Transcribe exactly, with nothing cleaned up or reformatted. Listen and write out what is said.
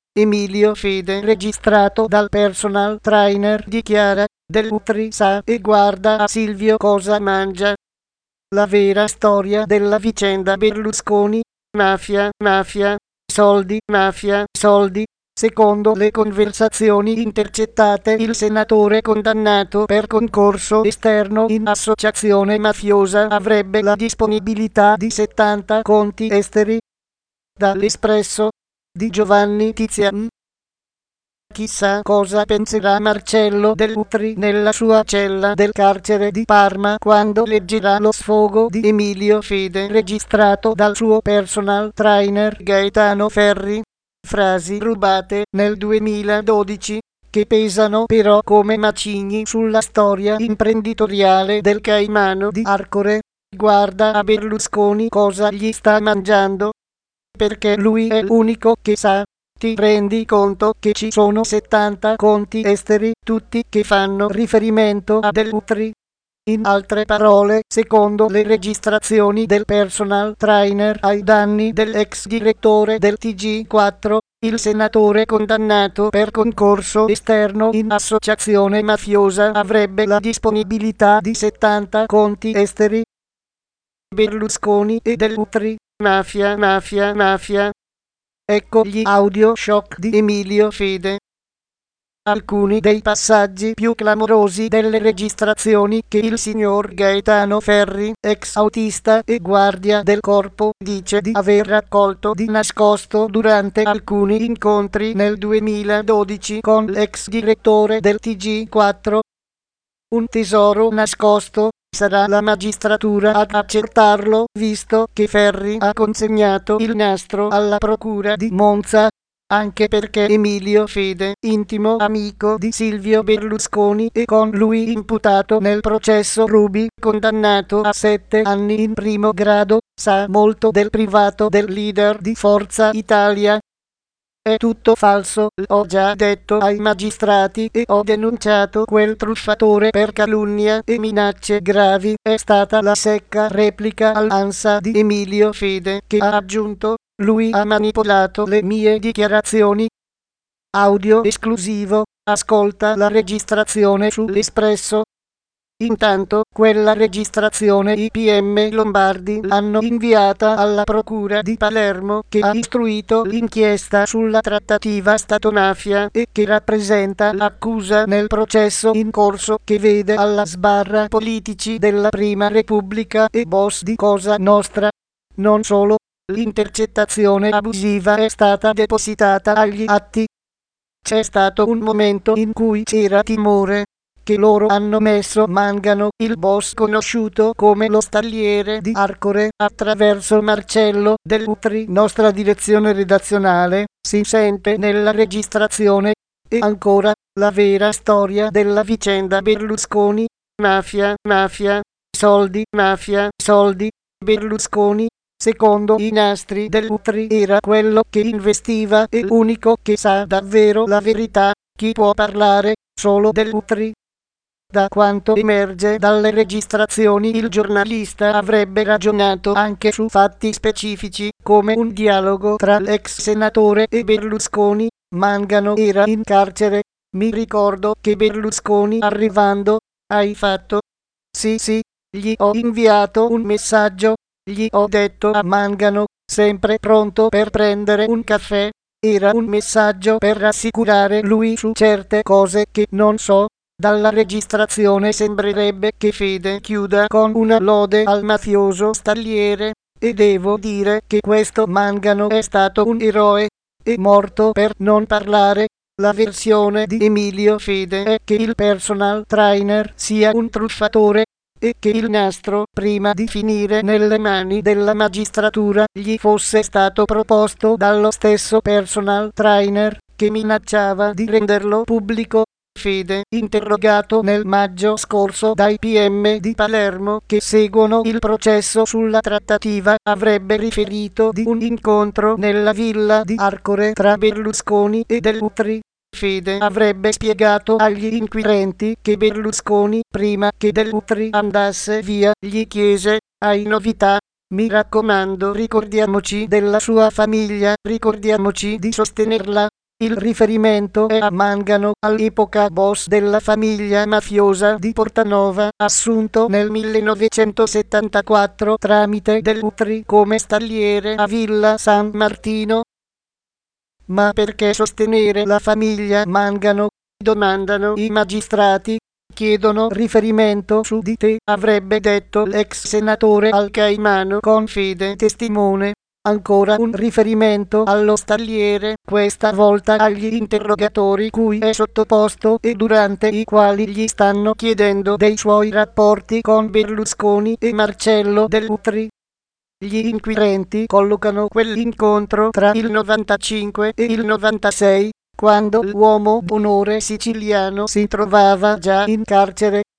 Emilio Fede, registrato dal personal trainer, dichiara: Dell'Utri sa e guarda a Silvio cosa mangia. La vera storia della vicenda Berlusconi, mafia, mafia, soldi, mafia, soldi. Secondo le conversazioni intercettate, il senatore condannato per concorso esterno in associazione mafiosa avrebbe la disponibilità di settanta conti esteri. Dall'Espresso di Giovanni Tizian. Chissà cosa penserà Marcello Dell'Utri nella sua cella del carcere di Parma quando leggerà lo sfogo di Emilio Fede registrato dal suo personal trainer Gaetano Ferri. Frasi rubate nel duemiladodici, che pesano però come macigni sulla storia imprenditoriale del caimano di Arcore. Guarda a Berlusconi cosa gli sta mangiando, perché lui è l'unico che sa. Ti rendi conto che ci sono settanta conti esteri, tutti che fanno riferimento a Dell'Utri? In altre parole, secondo le registrazioni del personal trainer ai danni dell'ex direttore del T G quattro, il senatore condannato per concorso esterno in associazione mafiosa avrebbe la disponibilità di settanta conti esteri. Berlusconi e Dell'Utri, mafia, mafia, mafia. Ecco gli audio shock di Emilio Fede. Alcuni dei passaggi più clamorosi delle registrazioni che il signor Gaetano Ferri, ex autista e guardia del corpo, dice di aver raccolto di nascosto durante alcuni incontri nel duemiladodici con l'ex direttore del T G quattro. Un tesoro nascosto. Sarà la magistratura ad accertarlo, visto che Ferri ha consegnato il nastro alla procura di Monza, anche perché Emilio Fede, intimo amico di Silvio Berlusconi e con lui imputato nel processo Ruby, condannato a sette anni in primo grado, sa molto del privato del leader di Forza Italia. È tutto falso, l'ho già detto ai magistrati e ho denunciato quel truffatore per calunnia e minacce gravi. È stata la secca replica all'ANSA di Emilio Fede che ha aggiunto: lui ha manipolato le mie dichiarazioni. Audio esclusivo, ascolta la registrazione sull'Espresso. Intanto, quella registrazione i P M lombardi l'hanno inviata alla procura di Palermo, che ha istruito l'inchiesta sulla trattativa Stato-mafia e che rappresenta l'accusa nel processo in corso che vede alla sbarra politici della Prima Repubblica e boss di Cosa Nostra. Non solo, l'intercettazione abusiva è stata depositata agli atti. C'è stato un momento in cui c'era timore che loro hanno messo Mangano, il boss conosciuto come lo stalliere di Arcore, attraverso Marcello Dell'Utri, nostra direzione redazionale, si sente nella registrazione. E ancora, la vera storia della vicenda Berlusconi, mafia, mafia, soldi, mafia, soldi. Berlusconi, secondo i nastri Dell'Utri, era quello che investiva e l'unico che sa davvero la verità. Chi può parlare? Solo Dell'Utri. Da quanto emerge dalle registrazioni, il giornalista avrebbe ragionato anche su fatti specifici, come un dialogo tra l'ex senatore e Berlusconi. Mangano era in carcere. Mi ricordo che Berlusconi, arrivando, hai fatto: sì sì, gli ho inviato un messaggio, gli ho detto a Mangano, sempre pronto per prendere un caffè. Era un messaggio per rassicurare lui su certe cose che non so. Dalla registrazione sembrerebbe che Fede chiuda con una lode al mafioso stalliere, e devo dire che questo Mangano è stato un eroe, è morto per non parlare. La versione di Emilio Fede è che il personal trainer sia un truffatore e che il nastro, prima di finire nelle mani della magistratura, gli fosse stato proposto dallo stesso personal trainer, che minacciava di renderlo pubblico. Fede, interrogato nel maggio scorso dai P M di Palermo che seguono il processo sulla trattativa, avrebbe riferito di un incontro nella villa di Arcore tra Berlusconi e Dell'Utri. Fede avrebbe spiegato agli inquirenti che Berlusconi, prima che Dell'Utri andasse via, gli chiese: hai novità? Mi raccomando, ricordiamoci della sua famiglia, ricordiamoci di sostenerla. Il riferimento è a Mangano, all'epoca boss della famiglia mafiosa di Portanova, assunto nel millenovecentosettantaquattro tramite Dell'Utri come stalliere a Villa San Martino. Ma perché sostenere la famiglia Mangano? Domandano i magistrati. Chiedono riferimento su di te, avrebbe detto l'ex senatore al Caimano con fede testimone. Ancora un riferimento allo stalliere, questa volta agli interrogatori cui è sottoposto e durante i quali gli stanno chiedendo dei suoi rapporti con Berlusconi e Marcello Dell'Utri. Gli inquirenti collocano quell'incontro tra il novantacinque e il novantasei, quando l'uomo d'onore siciliano si trovava già in carcere.